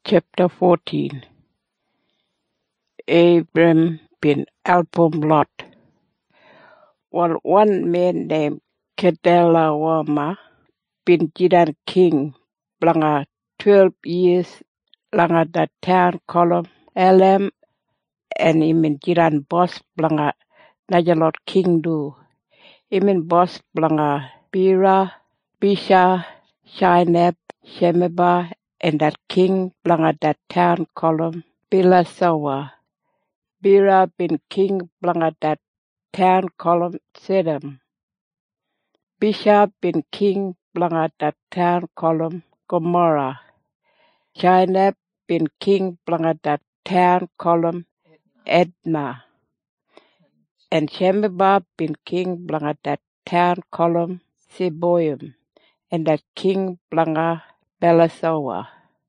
Chapter 14. Abram bin Album Lot. While one man named Kedorlaomer bin Jidan king blanga 12 years langa the town called Elam, and imin Jidan boss blanga Najalot king do. Imin boss blanga Bera, Bisha, Shinab, Shemeba, and that king blanga that town called Bilasawa. Bera bin king blanga that town called Sedem. Bisha bin king blanga that town called Gomorrah. Shinab bin king blanga that town called Edna. And Shemeba bin king blanga that town called Seboim. And that king blanga Belasawa.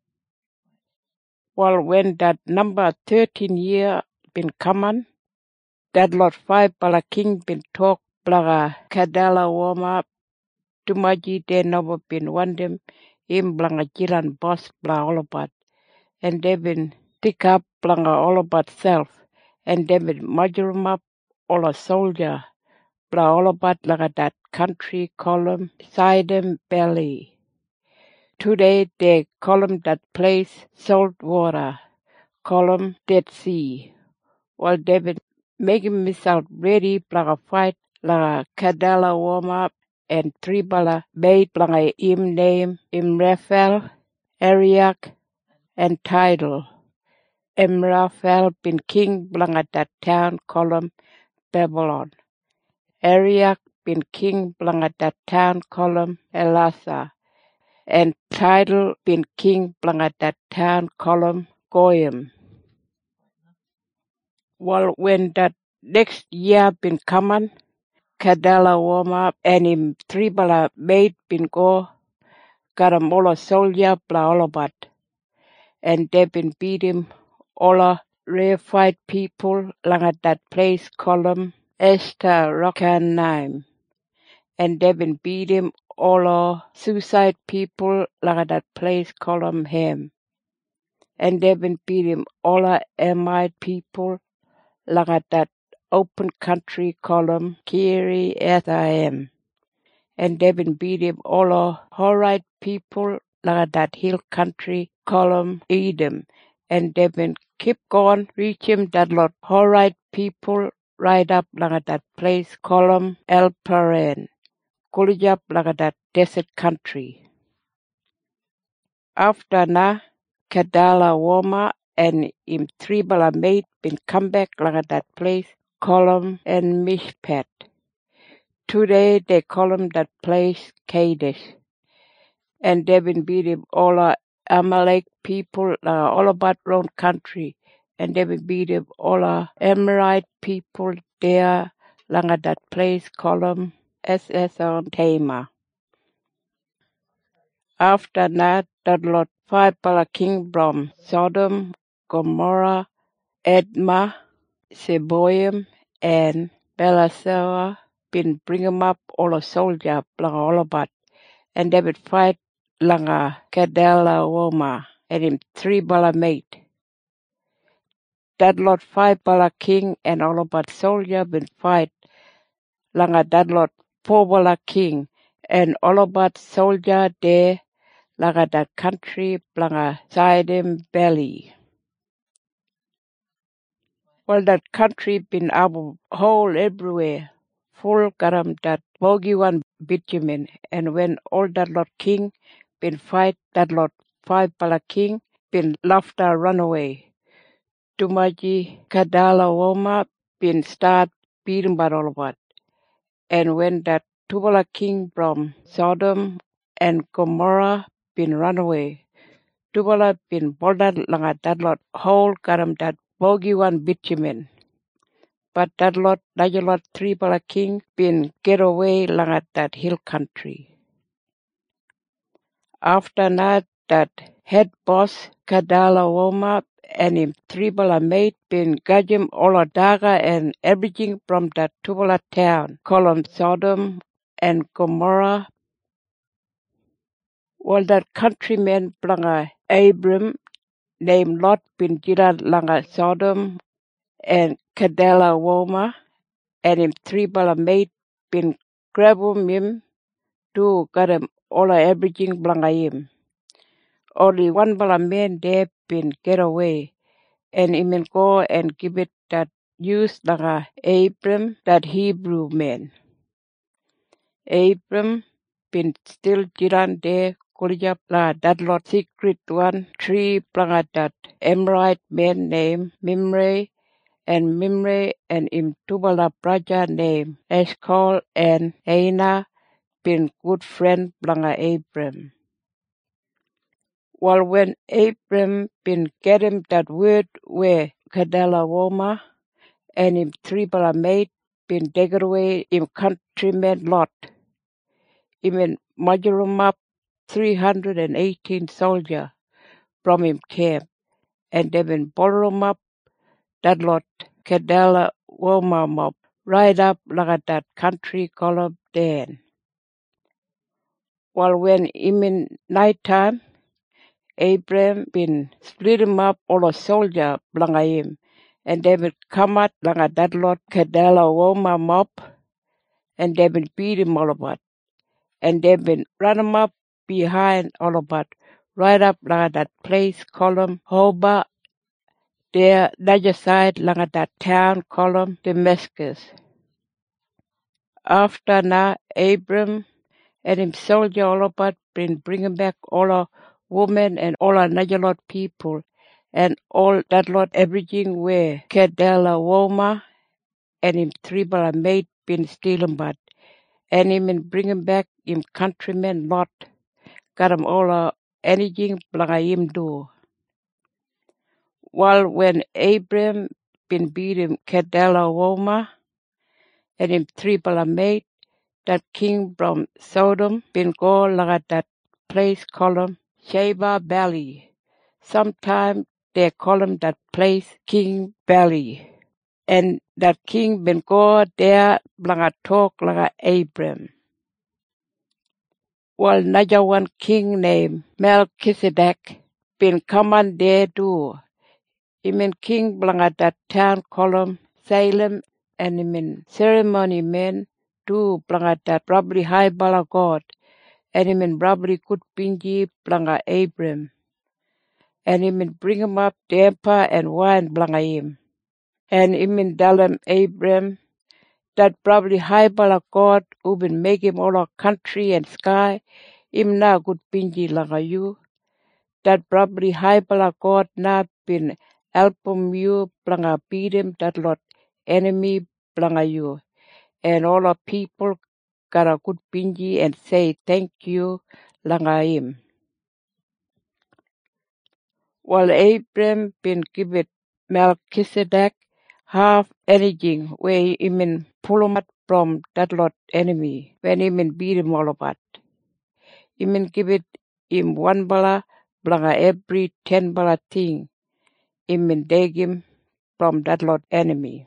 Well, when that number 13 year been common, that lot 5 bala king bin talk blanga Kedorlaomer tumaji de nobo bin wandem im blanga jiran boss bla olobat, and they been stick up blanga olobat self, and they been majurum up all a soldier bla olobat laga that country column Sidon Belly. Today they call that place salt water, call Dead Sea. While they been making myself ready blanga fight laga Kedorlaomer and 3 bala made blanga im name Imraphel, Ariak, and Tidal. Imraphel bin king blanga that town called Babylon. Ariak bin king blanga that town called Elasa. And Tidal bin king blanga that town called Goyim. Well, when that next year been common, Kedorlaomer and him 3 bala made bin go got 'em all a soldier bla olobat, and they been beat him all a rare fight people langa that place called Esther Rockanaim, and they been beat him all a suicide people langa that place called Ham, and they been beat him all a Amite people langa that open country called Kiriathaim, and they been beat him all a Horite people langa that hill country called Edom, and they been keep going reach him that lot Horite people right up langa that place called El Paran, Kulujap langa that desert country. After na Kedorlaomer and him 3 bala mate been come back langa that place called and Mishpat. Today they call that place Kadesh, and they been beat him all a Amalek people all about round country, and they been beat him all a Amorite people there langa that place called Ss Tamar. After that lot 5 bala king from Sodom, Gomorrah, Edma, Seboim, and Belasawa been bring 'em up all a soldier blanga all about, and they would fight langa Kedorlaomer and him 3 bala mate. That lot 5 bala king and all about soldier been fight langa that lot 4 bala king and all about soldier there langa that country blanga Sidon Belly. Well, that country been our whole everywhere, full garam that bogey one bitumen, and when all that lot king been fight that lot 5 bala king been laughter run away. Tumaji Kedorlaomer been start beating by all about, and when that 2 bala king from Sodom and Gomorrah been run away, 2 bala been bolded langa that lot whole garam that bogey one bitumen. But that lot, lot 3 bala king been get away langa that hill country. After that head boss Kedorlaomer and him 3 bala mate been gudge him all a daga and everything from that 2 bala town called Sodom and Gomorrah. Well, that countryman blanga Abram named Lot bin jiran langa Sodom and Kedorlaomer, and him 3 bala mate bin grabum him to got him all everything blanga him. Only 1 bala man there bin get away, and him go and give it that use langa Abram, that Hebrew man. Abram bin still jiran there kulijap la that Lot secret one tree blanga that Amorite man named Mamre, and Mamre and him 2 bala brother named Eshcol and Aner been good friend blanga Abram. Well, when Abram been get him that word where Kedorlaomer and him 3 bala mate been taken away him countryman Lot, him measure him up 318 soldier from him camp, and they been borrow him up that Lot Kedorlaomer mob right up like that country called Dan. Well, when in nighttime, Abram been split him up all a soldier blanga him, and they will come out langa that Lot Kedorlaomer mob, and they will beat him all about, and they been run him up behind all about, right up langa that place called Hobah, there other side langa that town called Damascus. After now, Abram and him soldier all about been bringing back all our women and all another lot people, and all that lot everything where Kedorlaomer and him 3 bala mate been stealing but, and him and bringing back him countrymen Lot, got him all anything blanga him do. While when Abram been beat him Kedorlaomer and him 3 bala mate, that king from Sodom been go like that place called Sheba Valley. Sometime they call him that place King Valley. And that king been go there blanga talk like Abram. Well, another one king named Melchizedek been come on there too. He mean king blanga that town called Salem, and he mean ceremony man too blanga that probably high bala God, and he mean probably good pinji blanga Abram, and he mean bring him up damper and wine blanga him, and he mean tell him Abram that probably high bala God who been make him all our country and sky, him na good pinji langa you, that probably high bala God na been help you blanga beat him that lot enemy blanga you, and all our people got a good pinji and say thank you langa him. While Abram been given Melchizedek half anything where he been pull him out from that lot enemy when he been beat him all about. He been given him 1 bala blanga every 10 bala thing he been take him from that lot enemy.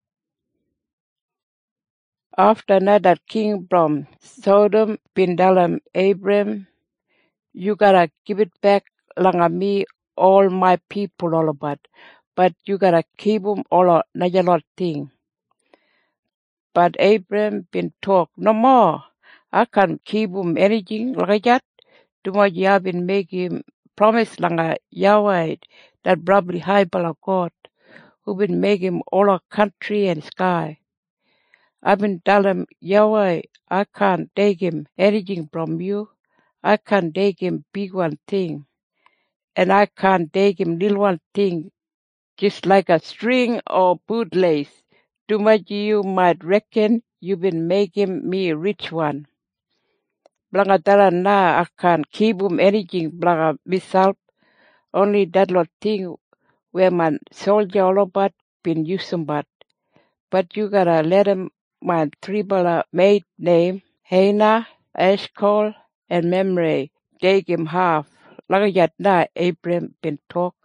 After that king from Sodom been tell him, Abram, you gotta give it back langa me all my people all about, but you gotta keep them all another lot thing. But Abram been talk no more. I can't keep them anything like that. Too much you have been making promise langa Yahweh, that probably high bala God, who been making all our country and sky. I've been telling Yahweh, I can't take him anything from you. I can't take him big one thing, and I can't take him little one thing, just like a string or bootlace. Too much you might reckon you been making me a rich one. Blanga tala na I can't keep him anything blanga myself, only that lot thing where my soldier all about been using but you gotta let him my 3 bala mate name Aner, Eshcol, and Mamre take him half. Like that na Abram been talk